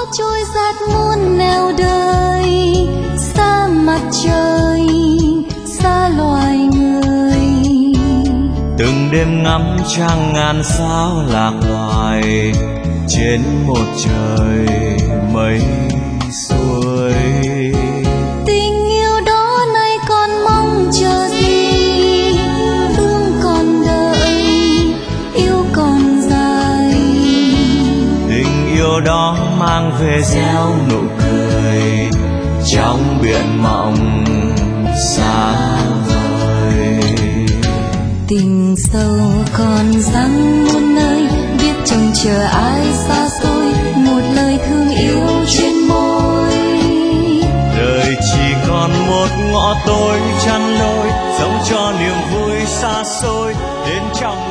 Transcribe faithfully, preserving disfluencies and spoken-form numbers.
trôi dạt muôn nẻo đời, xa mặt trời, xa loài người. Từng đêm ngắm trăng ngàn sao lạc loài, trên một trời mây xuôi. Tình yêu đó nay còn mong chờ gì, thương còn đợi, yêu còn dài. Tình yêu đó mang về gieo nụ cười, trong biển mộng xa vời. Tình sâu còn răng muôn nơi, biết trông chờ ai xa xôi, một lời thương yêu trên môi. Đời chỉ còn một ngõ tối chăn lối, sống cho niềm vui xa xôi đến trong